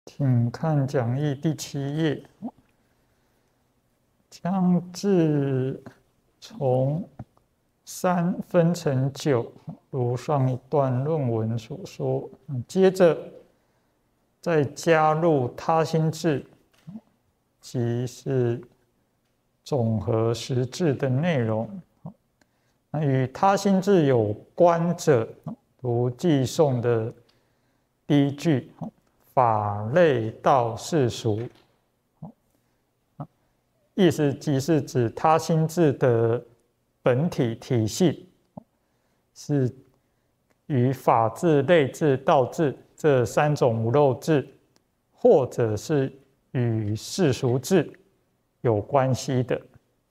请看讲义第7页，将至从3分成9，如上一段论文所说。接着再加入他心志，即是总和实质的内容。与他心志有关者，如寄送的第一句，法类道世俗，意思即是指他心志的本体体系是与法治、类治、道治这3种无漏治，或者是与世俗治有关系的。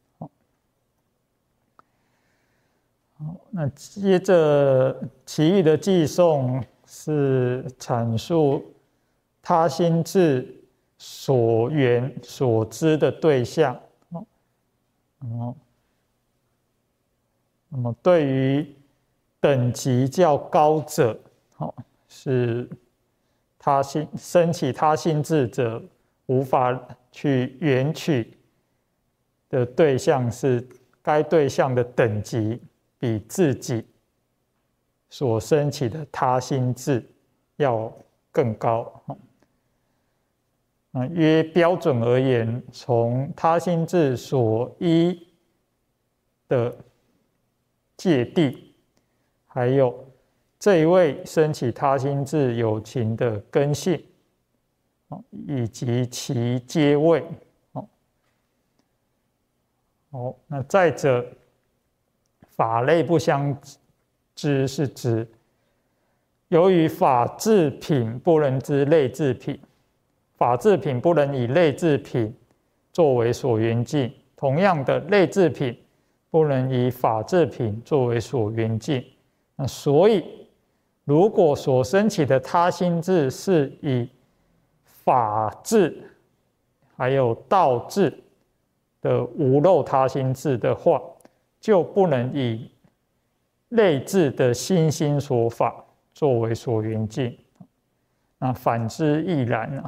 那接着其余的寄送是阐述他心志所缘所知的对象。那么对于等级较高者，是升起他心志者无法去缘取的对象，是该对象的等级比自己所升起的他心志要更高。约标准而言，从他心志所依的芥蒂，还有这一位升起他心志有情的根性，以及其阶位。那再者，法类不相知，是指由于法制品不能知类制品，法制品不能以类制品作为所缘境，同样的类制品不能以法制品作为所缘境。那所以如果所升起的他心志是以法治还有道治的无漏他心志的话，就不能以类治的心心所法作为所缘境。那反之亦然。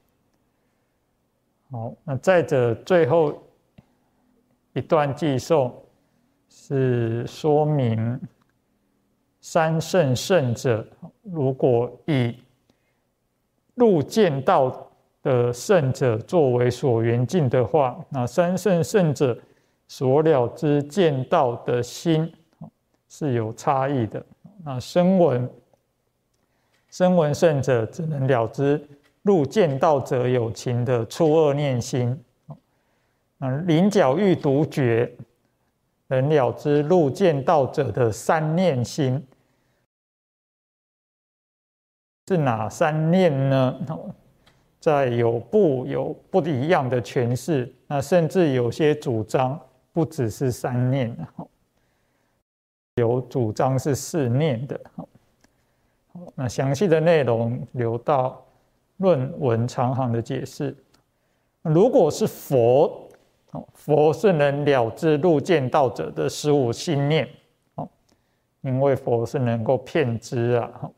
好，那再者最后一段寄送是说明三圣圣者，如果以入见道的圣者作为所缘境的话，那三圣圣者所了知见道的心是有差异的。那声闻圣者只能了知入见道者有情的初二念心，临角欲独觉能了知入见道者的3念心。是哪3念呢？在有不一样的诠释，那甚至有些主张不只是3念，有主张是4念的。那详细的内容留到论文长行的解释。如果是佛，佛是能了知入见道者的15心念，因为佛是能够遍知啊。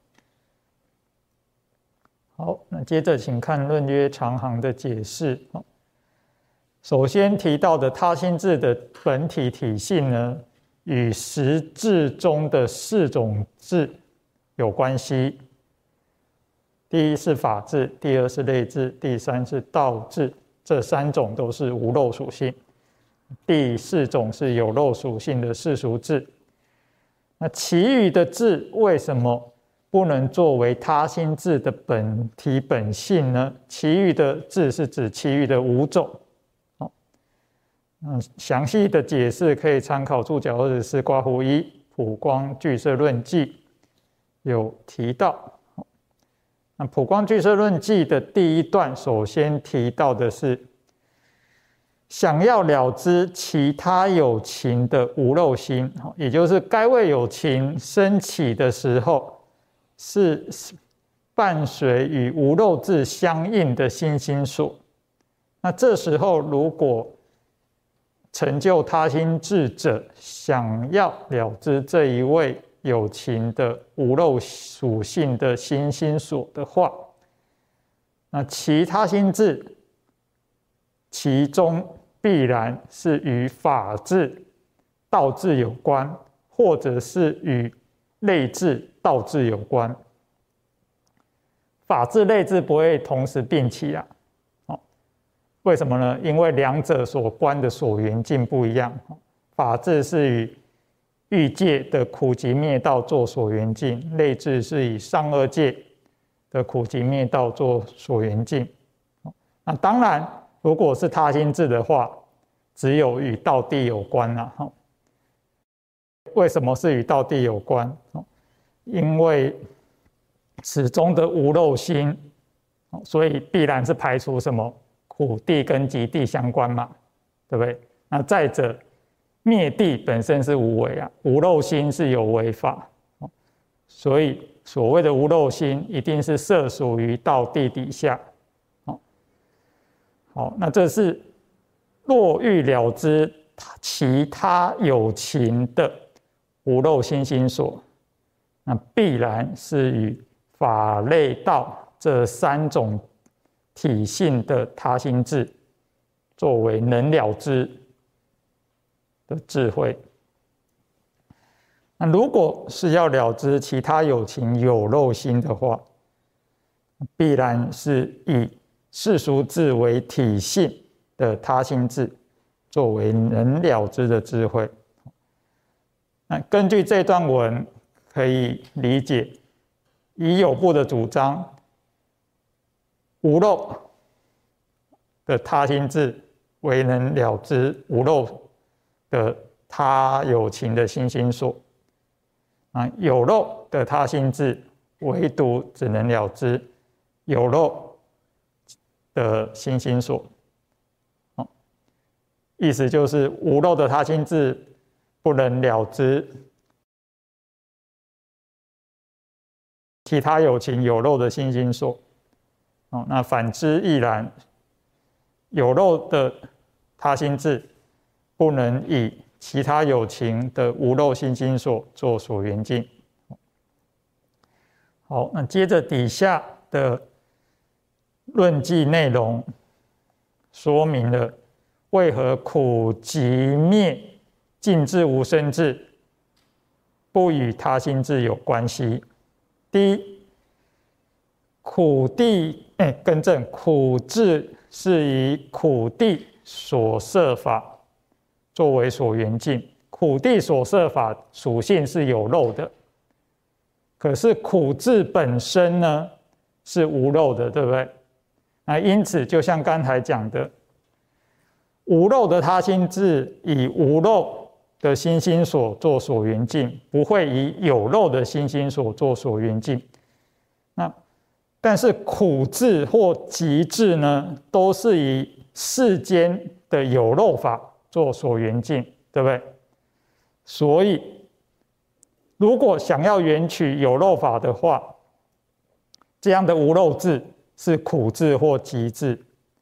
好，那接着请看论约长行的解释。首先提到的他心志的本体体性呢，与实质中的4种智有关系。第一是法治，第二是类治，第三是道治，这3种都是无漏属性。第4种是有漏属性的世俗治。那其余的治为什么不能作为他心志的本体本性呢？其余的治是指其余的5种。详细的解释可以参考注脚24括弧1普光俱舍论记有提到。那普光俱舍论记的第1段首先提到的是想要了知其他有情的无漏心，也就是该位有情升起的时候是伴随与无漏智相应的心心所。那这时候如果成就他心志者想要了知这一位有情的无漏属性的心心所的话， 那其他心智，其中必然是与法治、道治有关，或者是与类治、道治有关。法治、类治不会同时并起啊。为什么呢？因为两者所关的所缘境不一样。法治是与欲界的苦集灭道做所缘境，类治是以上二界的苦集灭道做所缘境。那当然，如果是他心智的话，只有与道地有关啦。为什么是与道地有关？因为始终的无漏心，所以必然是排除什么苦地跟集地相关嘛，对不对？那再者，灭地本身是无为啊，无漏心是有为法，所以所谓的无漏心一定是摄属于道地底下。好，那这是若欲了知其他有情的无漏心心所，那必然是与法类道这三种体性的他心智作为能了知的智慧。那如果是要了知其他有情有漏心的话，必然是以世俗智为体性的他心智作为能了知的智慧。那根据这段文可以理解，以有部的主张，无漏的他心智为能了知无漏的他有情的心心所，有漏的他心智唯独只能了知有漏的心心所。意思就是无漏的他心智不能了知其他有情有漏的心心所。那反之亦然，有漏的他心智不能以其他有情的无漏心心所做所缘境。好，那接着底下的论记内容说明了为何苦集灭尽至无生智不与他心智有关系。第一，苦地更正，苦智是以苦地所摄法作为所缘境，苦地所摄法属性是有漏的，可是苦智本身呢是无漏的，对不对？那因此就像刚才讲的，无漏的他心智以无漏的心心所做所缘境，不会以有漏的心心所做所缘境。但是苦智或集智呢，都是以世间的有漏法做所缘境，对不对？所以如果想要缘取有漏法的话，这样的无漏智是苦智或集智。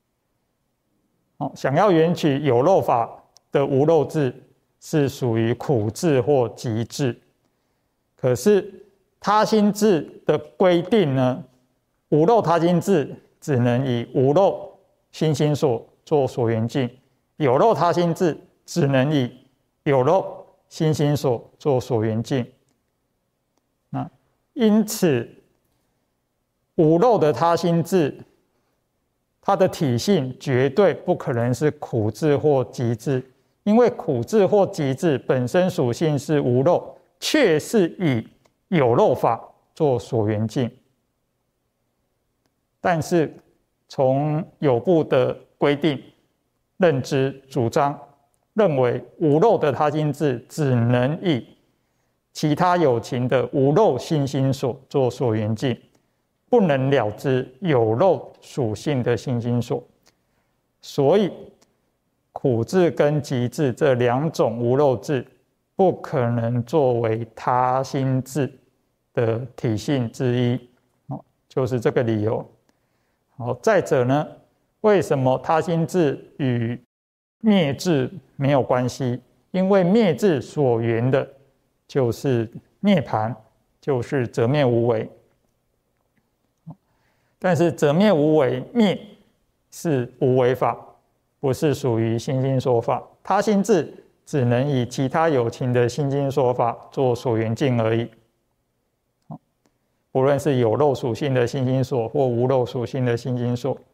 想要缘取有漏法的无漏智是属于苦智或集智。可是他心智的规定呢，无漏他心智只能以无漏心心所做所缘境，有漏他心智只能以有漏心心所做所缘境。因此无漏的他心智，它的体性绝对不可能是苦智或集智，因为苦智或集智本身属性是无漏，却是以有漏法做所缘境。但是从有部的规定、认知、主张，认为无漏的他心智只能以其他有情的无漏心心所做所缘境，不能了知有漏属性的心心所。所以苦智跟集智这两种无漏智不可能作为他心智的体性之一，就是这个理由。好，再者呢，为什么他心智与灭智没有关系？因为灭智所缘的就是涅槃，就是则灭无为。 但是则灭无为，灭是无为法，不是属于心心所法。他心智只能以其他有情的心心所法做所缘境而已。不论是有漏属性的心心所或无漏属性的心心所，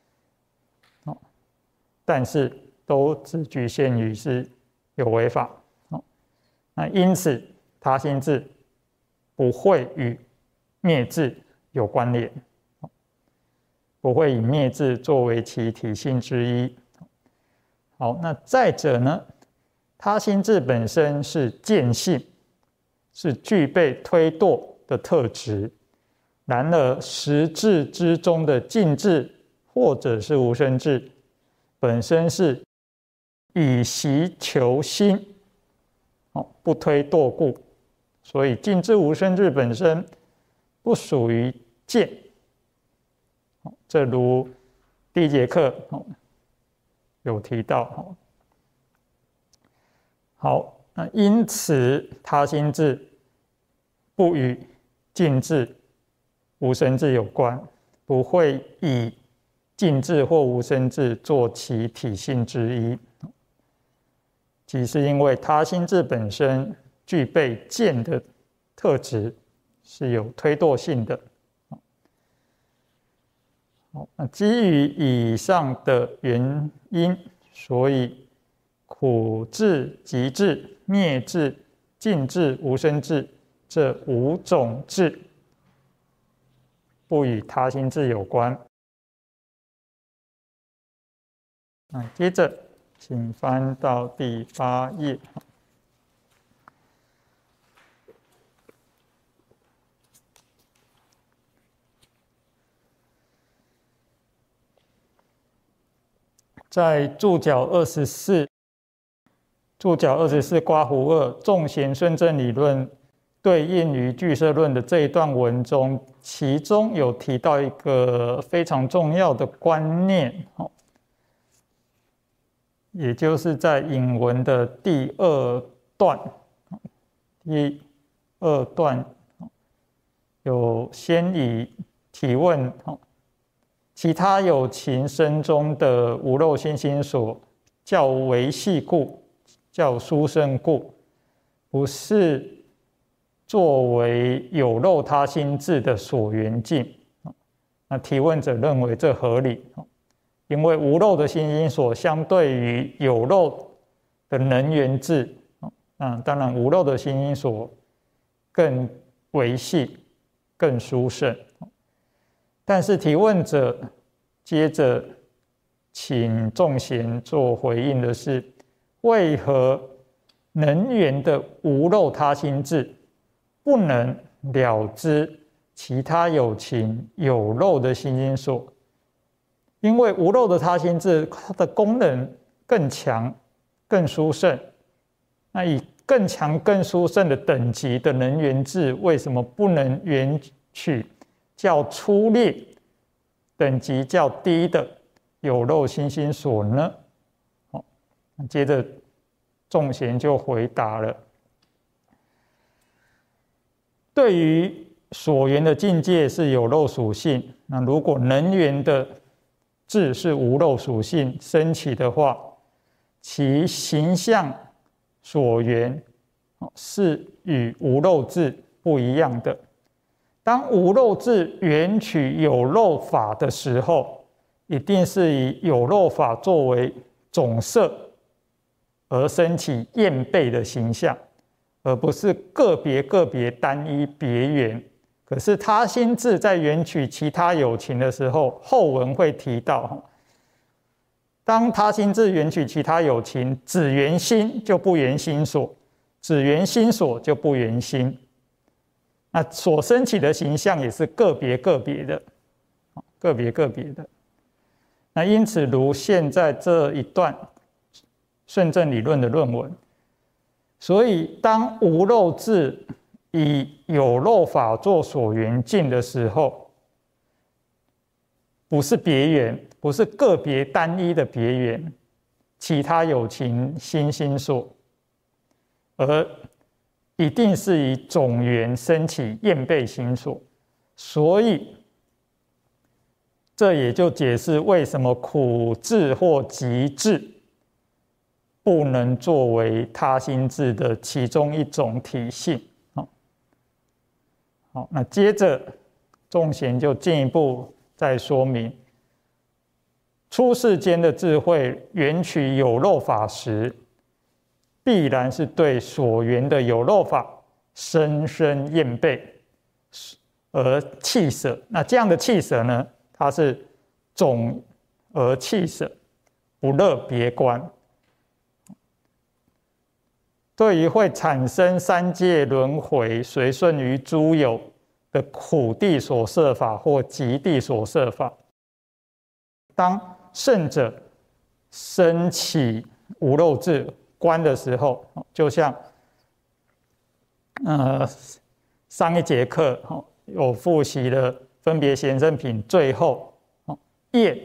但是都只局限于是有为法。那因此他心智不会与灭智有关联，不会以灭智作为其体性之一。好，那再者呢，他心智本身是见性，是具备推堕的特质。然而实质之中的尽智或者是无生智，本身是以习求心，不推堕故，所以尽智无生智本身不属于见。这如第一节课有提到。好，那因此他心智不与尽智无生智有关，不会以尽智或无生智做其体性之一，即是因为他心智本身具备见的特质，是有推堕性的。那基于以上的原因，所以苦智、集智、灭智、尽智、无生智这5种智不与他心智有关。接着请翻到第8页。在注脚24括弧2众贤顺正理论对应于俱舍论的这一段文中，其中有提到一个非常重要的观念，也就是在引文的第2段，有先以提问其他有情身中的无漏心心所，较维系故，较殊胜故，不是作为有漏他心智的所缘境。那提问者认为这合理，因为无漏的心心所相对于有漏的能缘智，当然无漏的心心所更维系、更殊胜。但是提问者接着请众贤做回应的是，为何能缘的无漏他心智不能了知其他有情有漏的心心所？因为无漏的他心智它的功能更强、更殊胜，那以更强、更殊胜的等级的能缘智，为什么不能缘取较粗劣、等级较低的有漏心心所呢？接着众贤就回答了，对于所缘的境界是有漏属性，那如果能缘的智是无漏属性升起的话，其形象所缘是与无漏智不一样的。当无漏智缘取有漏法的时候，一定是以有漏法作为总摄而升起厌背的形象，而不是个别单一别缘。可是他心智在缘取其他有情的时候，后文会提到，当他心智缘取其他有情，只缘心就不缘心所，只缘心所就不缘心。那所升起的形象也是个别的。那因此，如现在这一段顺正理论的论文，所以当无漏智以有漏法做所缘境的时候，不是别缘，不是个别单一的别缘，其他有情心心所，而一定是以总缘升起厌背心所。所以这也就解释为什么苦智或集智不能作为他心智的其中一种体性。好，那接着仲贤就进一步再说明，出世间的智慧缘取有漏法时，必然是对所缘的有漏法深深厌背而弃舍。那这样的弃舍呢，它是总而弃舍，不乐别观。对于会产生三界轮回，随顺于诸有的苦地所摄法或极地所摄法，当圣者升起无漏智观的时候，就像上一节课有复习了分别贤圣品最后业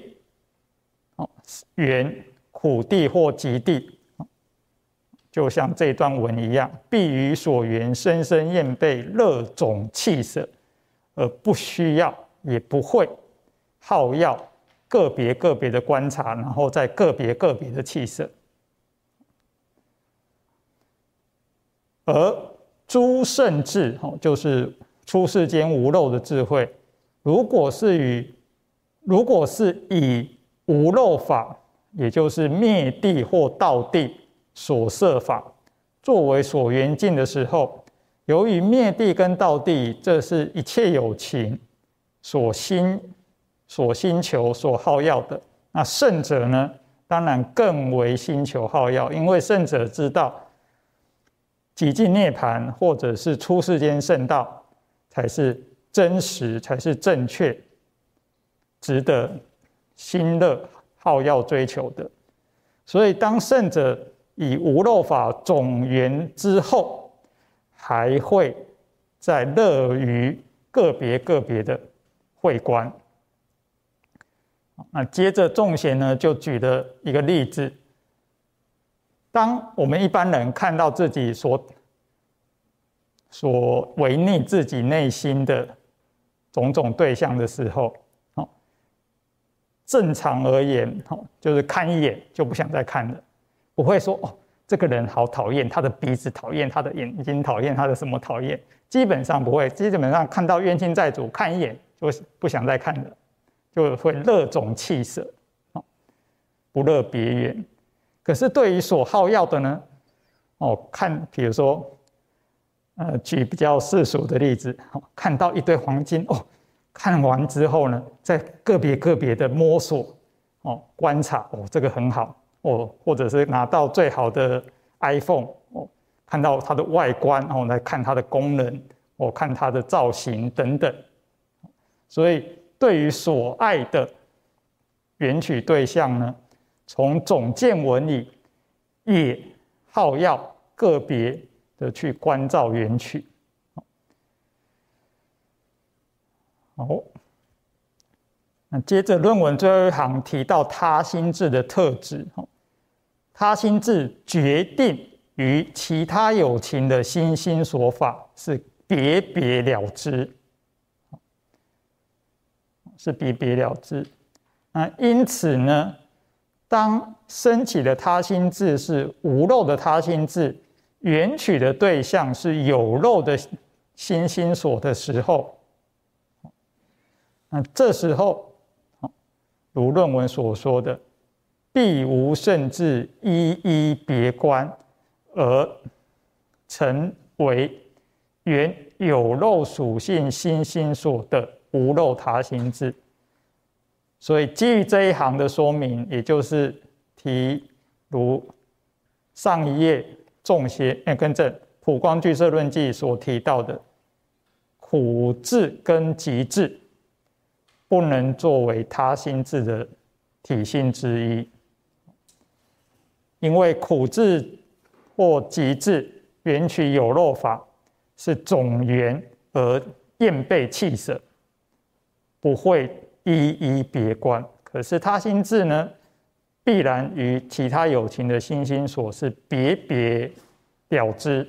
缘苦地或极地，就像这段文一样，必于所缘深深厌背，乐种弃舍，而不需要也不会好要个别的观察，然后再个别的弃舍。而诸圣智就是出世间无漏的智慧，如果是以无漏法，也就是灭地或道地所摄法作为所缘境的时候，由于灭地跟道地，这是一切有情所心求所好要的。那圣者呢，当然更为心求好要，因为圣者知道极尽涅槃或者是出世间圣道才是真实，才是正确，值得心乐好要追求的。所以当圣者以无漏法总缘之后，还会再乐于个别的慧观。那接着仲贤呢就举了一个例子，当我们一般人看到自己所违逆自己内心的种种对象的时候，正常而言就是看一眼就不想再看了，不会说这个人好讨厌，他的鼻子讨厌，他的眼睛讨厌，他的什么讨厌，基本上不会。基本上看到冤亲债主，看一眼就不想再看了，就会乐种弃舍，不乐别缘。可是对于所好要的呢，看比如说举比较世俗的例子，看到一堆黄金，看完之后呢，再个别的摸索，观察，这个很好，或者是拿到最好的 iPhone，看到它的外观，来看它的功能，看它的造型等等。所以对于所爱的缘取对象呢，从总见闻里也好要个别的去关照缘取。好，那接着论文最后一行提到他心智的特质，他心智决定于其他有情的心所法，是别了之，是别了之。因此呢，当升起的他心智是无漏的他心智，缘取的对象是有漏的心所的时候，那这时候如论文所说的，必无圣智一别观，而成为原有漏属性心所的无漏他心智。所以基于这一行的说明，也就是提如上一页仲贤更正普光俱舍论记所提到的苦智跟集智，不能作为他心智的体性之一，因为苦智或集智缘取有漏法是总缘而厌背弃舍，不会一别观。可是他心智呢，必然与其他有情的心所是别了之。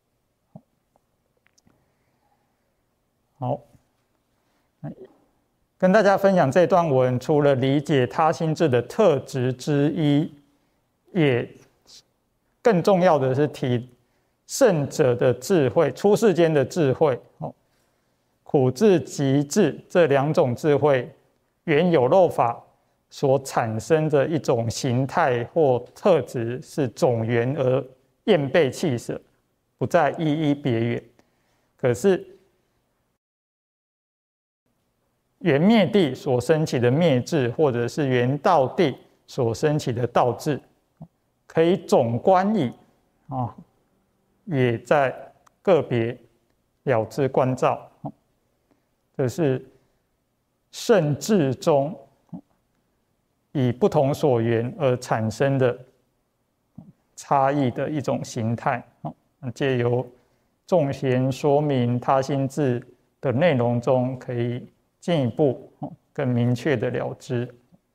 好， 跟大家分享这段文，除了理解他心智的特质之一，也更重要的是提圣者的智慧，出世间的智慧，苦智、极智这两种智慧，原有漏法所产生的一种形态或特质，是种源而厌被弃舍，不再一一别远。可是原灭地所升起的灭智，或者是原道地所升起的道智，可以总观矣也在个别了知关照。这是圣智中以不同所缘而产生的差异的一种形态。借由众贤说明他心智的内容中，可以进一步更明确的了知。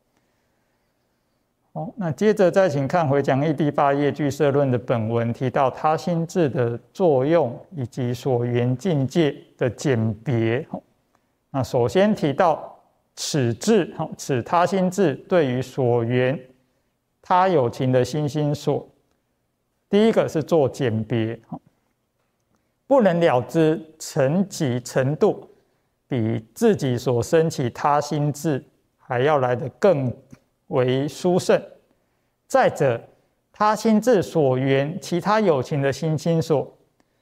那接着再请看回讲义第8页俱舍论的本文，提到他心智的作用以及所缘境界的简别。那首先提到此智，此他心智对于所缘他有情的心心所，第一个是做简别，不能了知层级程度比自己所生起他心智还要来得更为殊胜。再者，他心智所缘其他有情的心心所，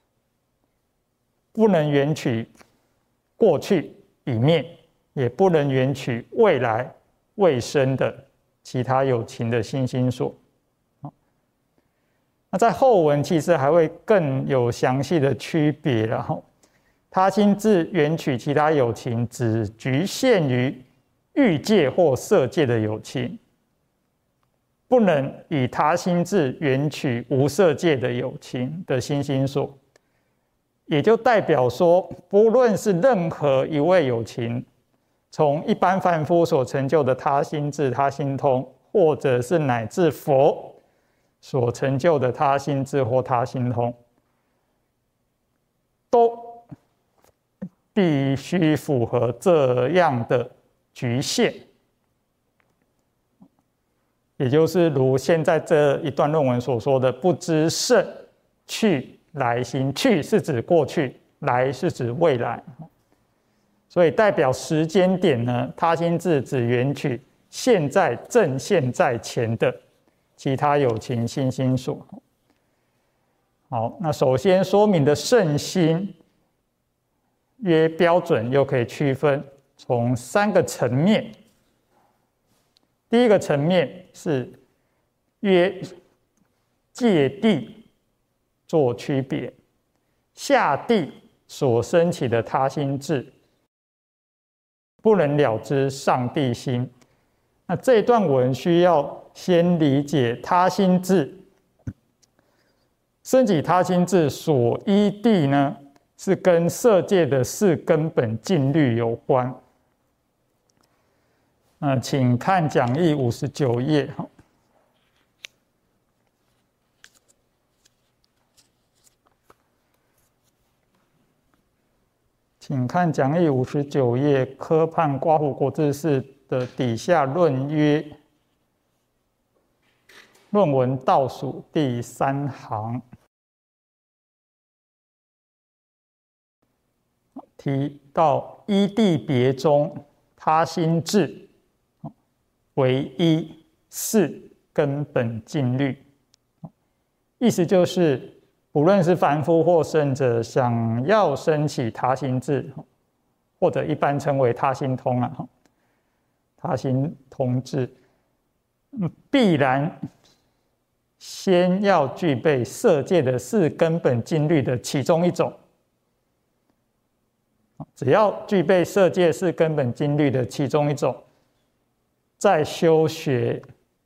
不能缘取过去已灭，也不能缘取未来未生的其他有情的心心所。那在后文其实还会更有详细的区别了。他心智缘取其他有情，只局限于欲界或色界的有情，不能以他心智缘取无色界的有情的心心所。也就代表说，不论是任何一位有情，从一般凡夫所成就的他心智、他心通，或者是乃至佛所成就的他心智或他心通，都必须符合这样的局限。也就是如现在这一段论文所说的，不知胜去来心，去是指过去，来是指未来，所以代表时间点呢，他心智只缘取现在正现在前的其他有情心心所。好，那首先说明的圣心约标准，又可以区分从3个层面。第一个层面是约界地做区别，下地所升起的他心智不能了知上地心。那这一段文需要先理解他心智升起他心智所依地呢，是跟色界的4根本净律有关。请看讲义59页。请看讲义59页科判刮胡国志士的底下论约，论文倒数第3行，提到依地别中他心智为依4根本净律，意思就是不论是凡夫或圣者，想要升起他心智，或者一般称为他心通他心通智，必然先要具备色界的4根本净律的其中一种。只要具备色界4根本净律的其中一种，再修学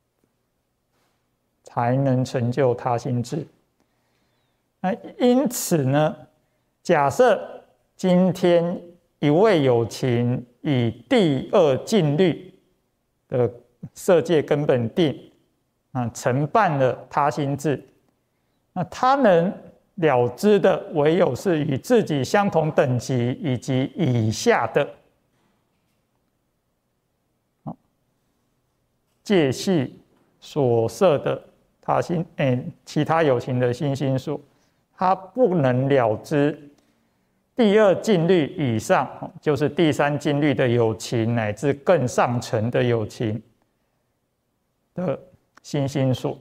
才能成就他心智。因此呢，假设今天一位有情以第2净律的色界根本定承办了他心智，那他能了知的唯有是与自己相同等级以及以下的介系所设的其他有情的心心所，它不能了知第二境律以上，就是第三境律的有情乃至更上层的有情的心心所。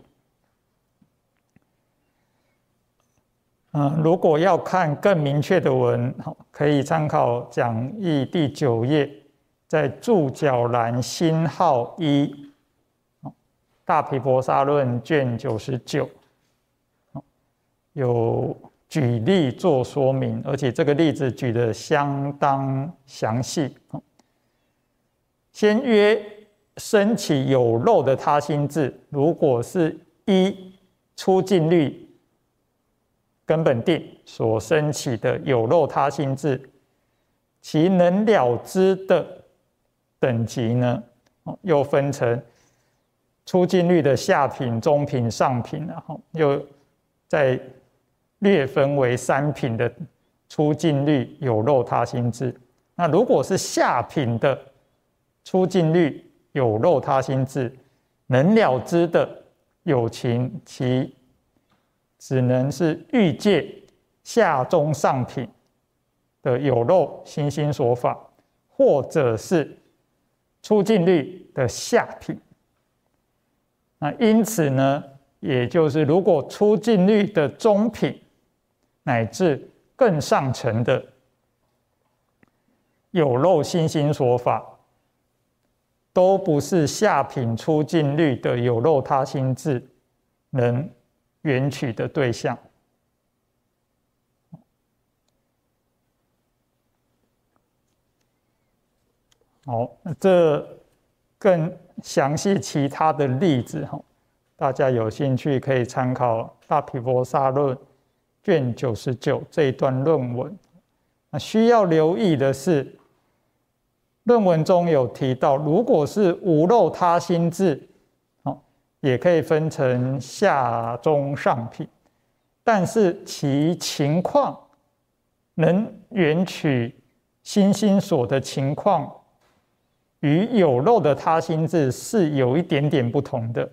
如果要看更明确的文，可以参考讲义第9页，在注脚栏星号1，大毗婆沙论卷99，有举例做说明，而且这个例子举得相当详细。先约升起有漏的他心智，如果是依出境律根本定所升起的有漏他心智，其能了知的等级呢，又分成出境律的下品、中品、上品，然后又再略分为3品的出境律有漏他心智。那如果是下品的出境律有漏他心智，能了知的有情，其只能是欲界下中上品的有漏心心所法，或者是出境律的下品。那因此呢，也就是如果出境律的中品乃至更上层的有漏心心所法，都不是下品出境律的有漏他心智能缘取的对象。好，这更详细其他的例子，大家有兴趣可以参考《大毗婆沙论》卷99这一段论文。需要留意的是，论文中有提到，如果是无漏他心智，也可以分成下中上品，但是其情况能缘取心心所的情况，与有漏的他心智是有一点点不同的。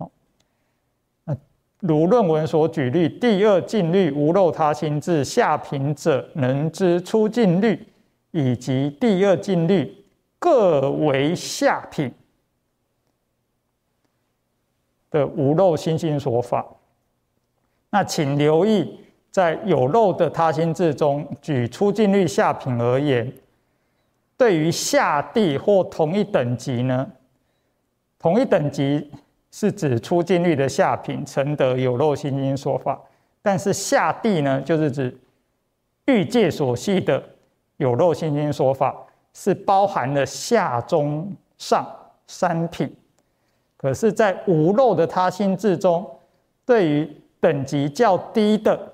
如论文所举例，第二境律无漏他心智下品者能知出境律以及第二境律各为下品的无漏心心所法。那请留意，在有漏的他心智中，举出境律下品而言，对于下地或同一等级呢，同一等级是指出境律的下品成得有漏心心所法，但是下地呢，就是指欲界所系的有漏心心所法，是包含了下中上3品。可是在无漏的他心智中，对于等级较低的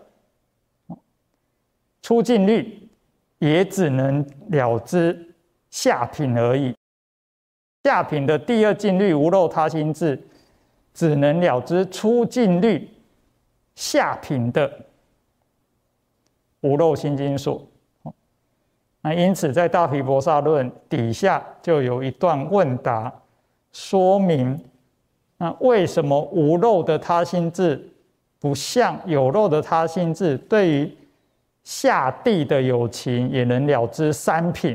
出境律，也只能了知下品而已。下品的第二境律无漏他心智，只能了知出境律下品的无漏心心所。那因此在大毗婆沙论底下就有一段问答，说明那为什么无漏的他心智不像有漏的他心智，对于下地的有情也能了知3品，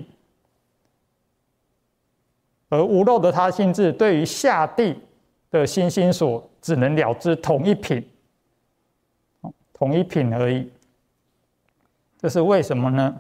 而无漏的他心智对于下地的心心所只能了知同一品，同一品而已。这是为什么呢？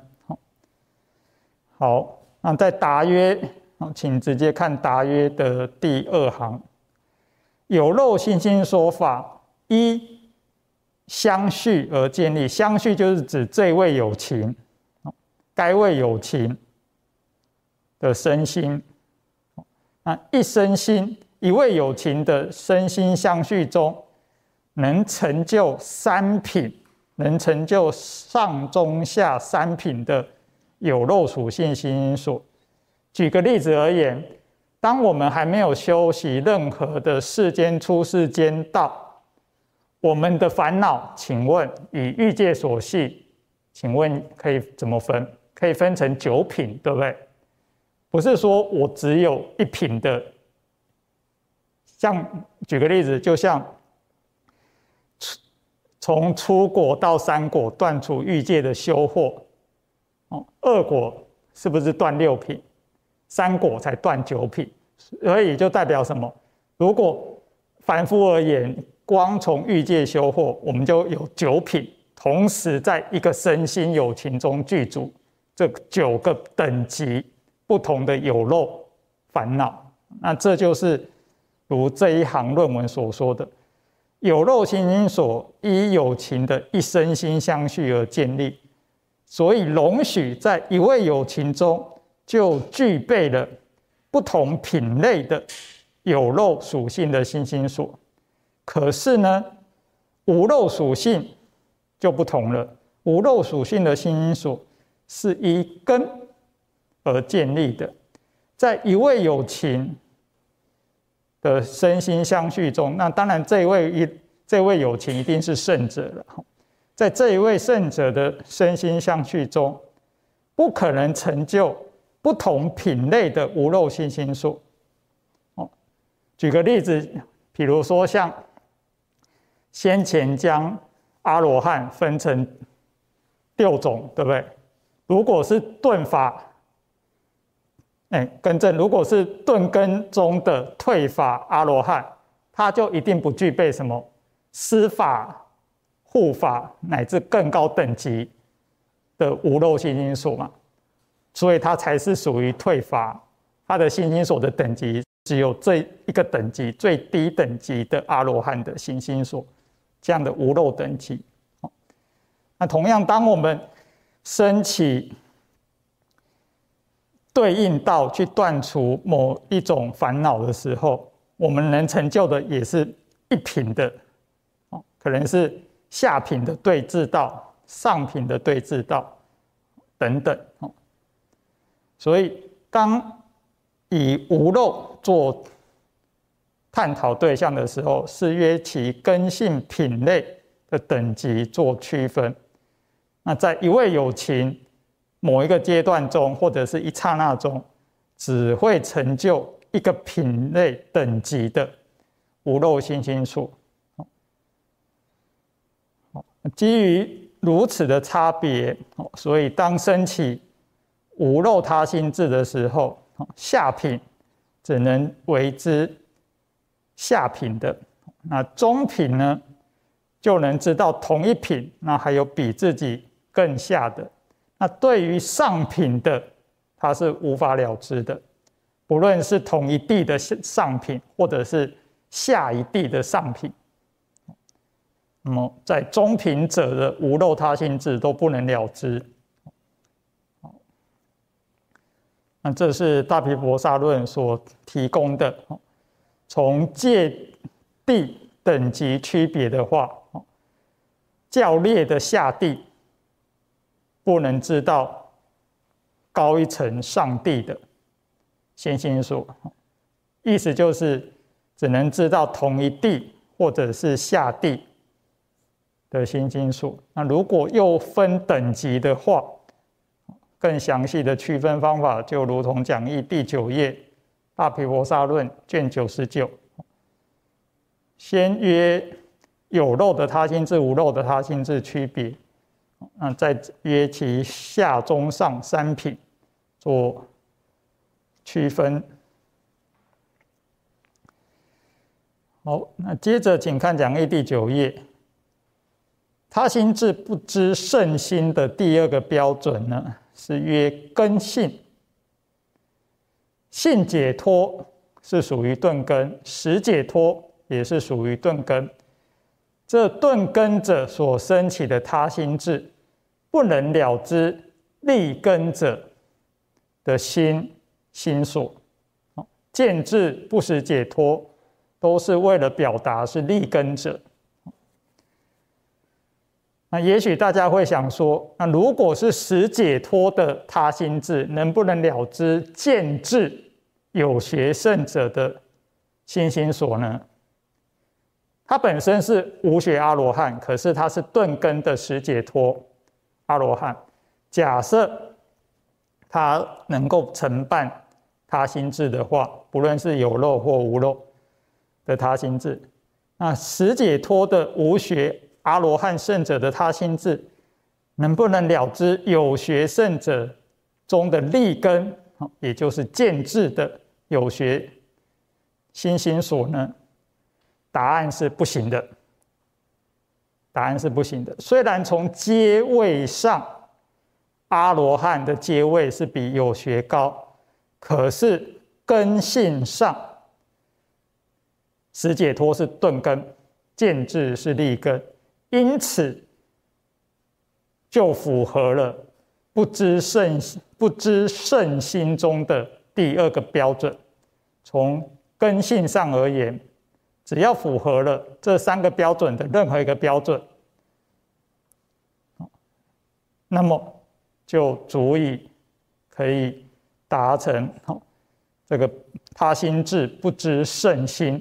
好，那在答曰，请直接看答曰的第2行。有漏心心所法，依相续而建立。相续就是指这位有情，该位有情的身心。那一身心，一位有情的身心相续中，能成就3品，能成就上中下3品的有漏属性心心所。举个例子而言，当我们还没有修习任何的世间出世间道，我们的烦恼，请问以欲界所系，请问可以怎么分？可以分成9品，对不对？不是说我只有1品的像举个例子，就像从初果到三果断除欲界的修惑，二果是不是断6品？三果才断9品，所以就代表什么？如果凡夫而言，光从欲界修惑，我们就有9品，同时在一个身心有情中具足这9个等级不同的有漏烦恼。那这就是如这一行论文所说的，有漏心心所依有情的一身心相续而建立，所以容许在一位有情中就具备了不同品类的有漏属性的心心所。可是呢，无漏属性就不同了，无漏属性的心心所是依根而建立的，在一位有情的身心相续中，那当然这位有情一定是圣者了。在这一位圣者的身心相续中，不可能成就不同品类的无漏心心所。举个例子，比如说像先前将阿罗汉分成6种，对不对？如果是顿法，更正，如果是顿根中的退法阿罗汉，他就一定不具备什么施法、护法乃至更高等级的无漏心心所嘛，所以他才是属于退法，他的心心所的等级只有这一个等级，最低等级的阿罗汉的心心所，这样的无漏等级。那同样，当我们升起对应到去断除某一种烦恼的时候，我们能成就的也是一品的，可能是下品的对治道、上品的对治道等等。所以当以无漏做探讨对象的时候，是约其根性品类的等级做区分。那在一位有情某一个阶段中，或者是一刹那中，只会成就一个品类等级的无漏心心所。基于如此的差别，所以当升起无漏他心智的时候，下品只能为之下品的，那中品呢，就能知道同一品，那还有比自己更下的。那对于上品的，它是无法了知的，不论是同一地的上品，或者是下一地的上品。那么在中品者的无漏他心智都不能了知。那这是大毗婆沙论所提供的，从界地等级区别的话，较劣的下地不能知道高一层上地的心心所，意思就是只能知道同一地或者是下地的心心所。那如果又分等级的话，更详细的区分方法就如同讲义第9页大毗婆沙论卷99，先约有漏的他心智、无漏的他心智区别，再约其下中上3品做区分。好，那接着请看讲义第9页，他心智不知圣心的第2个标准呢，是约根性。性解脱是属于顿根，识解脱也是属于顿根。这顿根者所生起的他心智，不能了知利根者的心所。见智不识解脱，都是为了表达是利根者。那也许大家会想说，那如果是识解脱的他心智，能不能了知见智有学圣者的心心所呢？他本身是无学阿罗汉，可是他是顿根的识解脱阿罗汉。假设他能够承办他心智的话，不论是有漏或无漏， 的他心智。那十解脱的无学阿罗汉圣者的他心智，能不能了知有学圣者中的利根，也就是见智的有学心心所呢？答案是不行的。答案是不行的。虽然从阶位上，阿罗汉的阶位是比有学高，可是根性上，十解脱是顿根，见智是利根，因此就符合了不知圣心中的第二个标准。从根性上而言，只要符合了这三个标准的任何一个标准，那么就足以可以达成这个他心智不知圣心。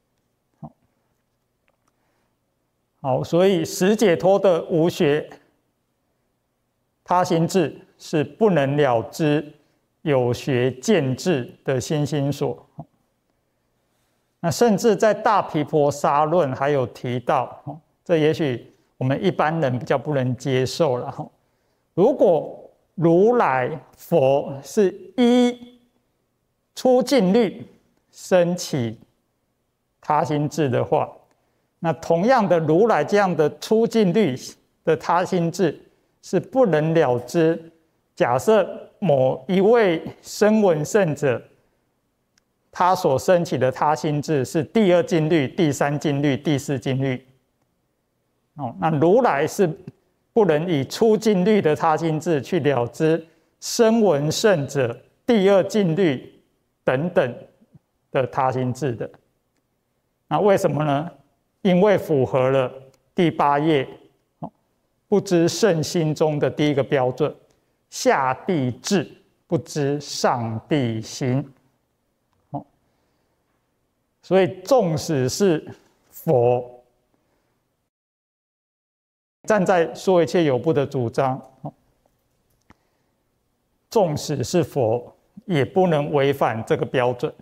好，所以十解脱的无学他心智是不能了知有学见智的心心所。那甚至在大毗婆沙论还有提到，这也许我们一般人比较不能接受了。如果如来佛是依出尽律升起他心智的话，那同样的如来这样的出尽律的他心智是不能了知。假设某一位声闻圣者，他所升起的他心智是第二尽律、第三尽律、第四尽律，那如来是不能以出尽律的他心智去了知声闻圣者第二尽律等等的他心智的。那为什么呢？因为符合了第八页不知圣心中的第一个标准：下地智不知上地心。所以纵使是佛站在说一切有部的主张，纵使是佛也不能违反这个标准。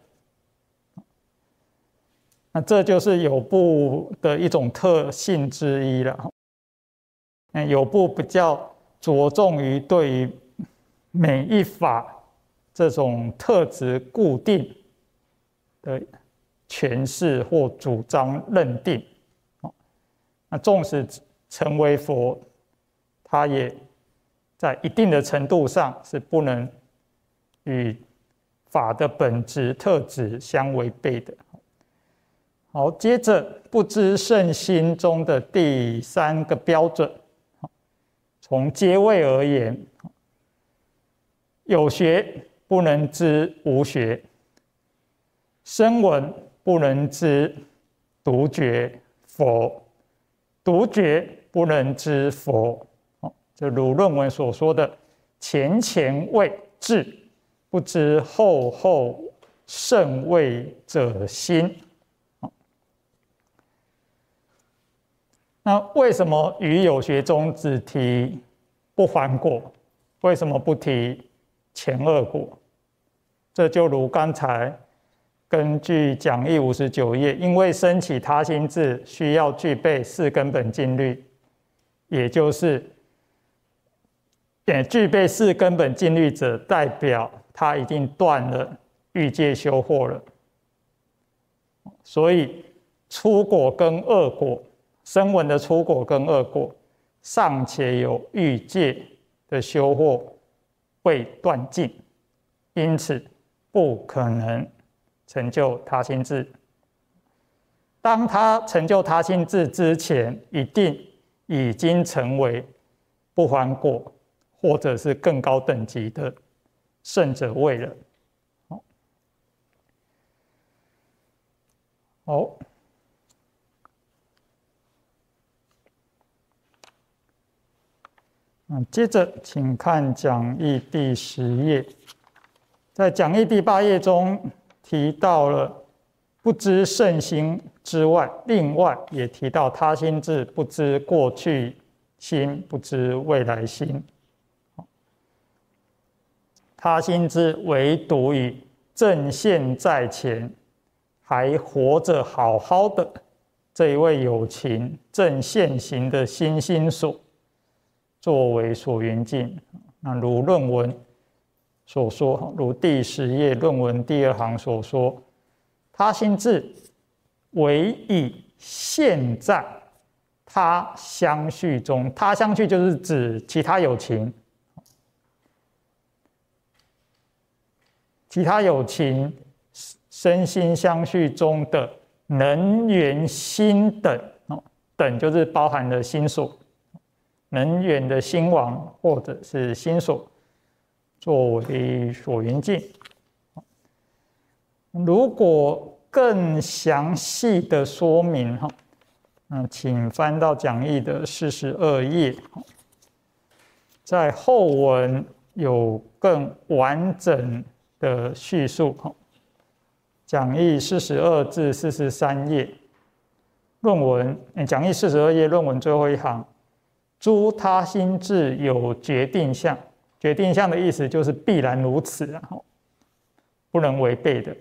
那这就是有部的一种特性之一了。有部比较着重于对于每一法这种特质固定的诠释或主张认定。那纵使成为佛，他也在一定的程度上是不能与法的本质特质相违背的。好，接着不知圣心中的第三个标准，从阶位而言，有学不能知无学，声闻不能知独觉佛，独觉不能知佛。就如论文所说的前前位智，不知后后圣位者心。那为什么于有学中只提不还果？为什么不提前二果？这就如刚才根据讲义59页，因为升起他心智需要具备四根本净律，也就是具备四根本净律者，代表他已经断了欲界修惑了。所以初果跟二果，声闻的初果跟二果尚且有欲界的修惑未断尽，因此不可能成就他心智。当他成就他心智之前，一定已经成为不还果或者是更高等级的圣者位了。好，接着请看讲义第10页，在讲义第8页中提到了不知圣心之外，另外也提到他心智不知过去心，不知未来心。他心智唯独于正现在前还活着好好的这一位有情正现行的心心所作为所缘境。那如论文所说，如第10页论文第2行所说，他心智唯以现在他相续中，他相续就是指其他有情，其他有情身心相续中的能缘心等，等就是包含了心所，能缘的心王或者是心所作为所缘境。如果更详细的说明，请翻到讲义的42页，在后文有更完整的叙述。讲义42至43页，论文讲义42页论文最后一行，诸他心智有决定相，决定相的意思就是必然如此，不能违背的。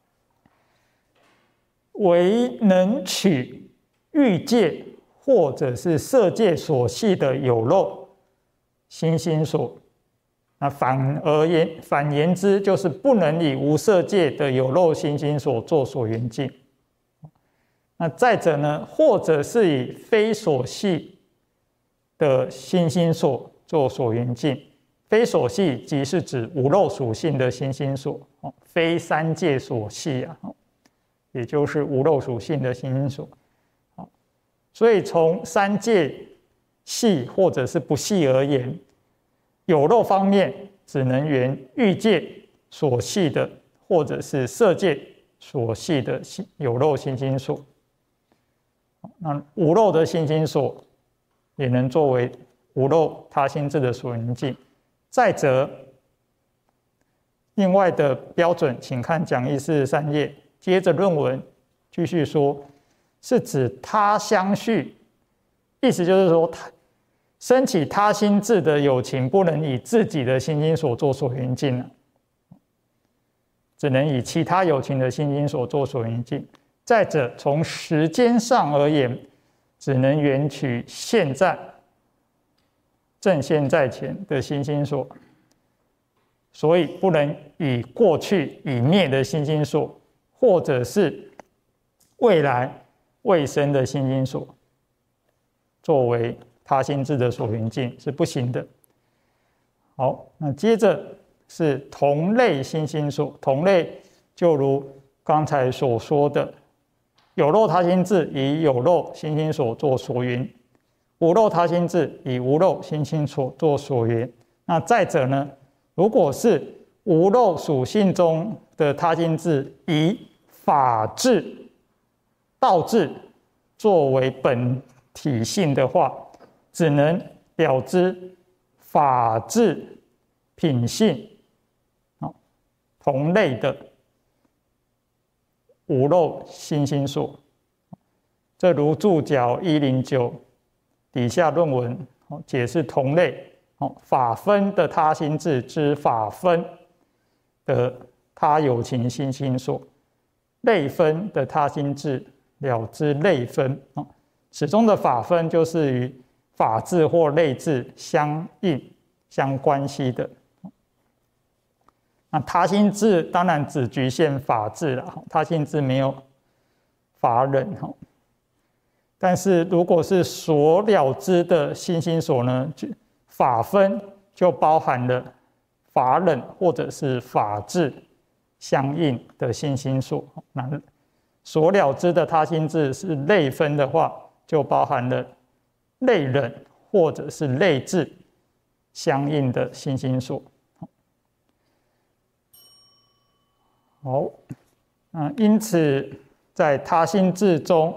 唯能取欲界或者是色界所系的有漏心心所，那反言之，就是不能以无色界的有漏心心所作所缘境。那再者呢，或者是以非所系的心心所作所缘境。非所系即是指无漏属性的心心所，非三界所系也就是无漏属性的心心所。所以从三界系或者是不系而言，有漏方面只能缘欲界所系的或者是色界所系的有漏心心所。那无漏的心心所也能作为无漏他心智的所缘境。再者，另外的标准请看讲义43页，接着论文继续说，是指他相续，意思就是说生起他心智的有情不能以自己的心心所作所缘境，只能以其他有情的心心所作所缘境。再者，从时间上而言，只能缘取现在正现在前的心心所，所以不能以过去已灭的心心所，或者是未来未生的心心所作为他心智的所缘境，是不行的。好，那接着是同类心心所，同类就如刚才所说的，有漏他心智以有漏心心所作所缘，无漏他心智以无漏心心所作所缘。那再者呢，如果是无漏属性中的他心智以法智、道智作为本体性的话，只能了知法智品性同类的无漏心心所。这如注脚109底下论文解释同类法分的他心智之法分的他有情心心所，类分的他心智了知类分。此中的法分就是与法智或类智相应相关系的。那他心智当然只局限法智了，他心智没有法忍。但是如果是所了知的心心所呢，法分就包含了法忍或者是法智相应的心心所。那所了知的他心智是类分的话，就包含了类忍或者是类智相应的心心所。好，因此在他心智中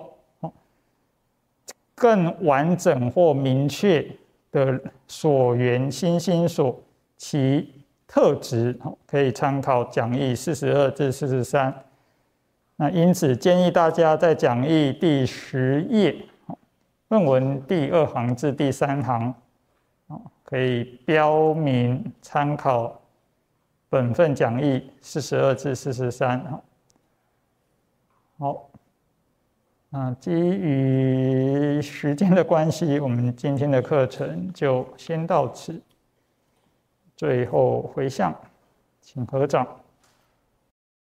更完整或明确的所缘心心所其特质，可以参考讲义42至43。那因此建议大家在讲义第10页论文第2行至第3行可以标明参考本份讲义42至43。 好，那基于时间的关系，我们今天的课程就先到此。最后回向，请合掌。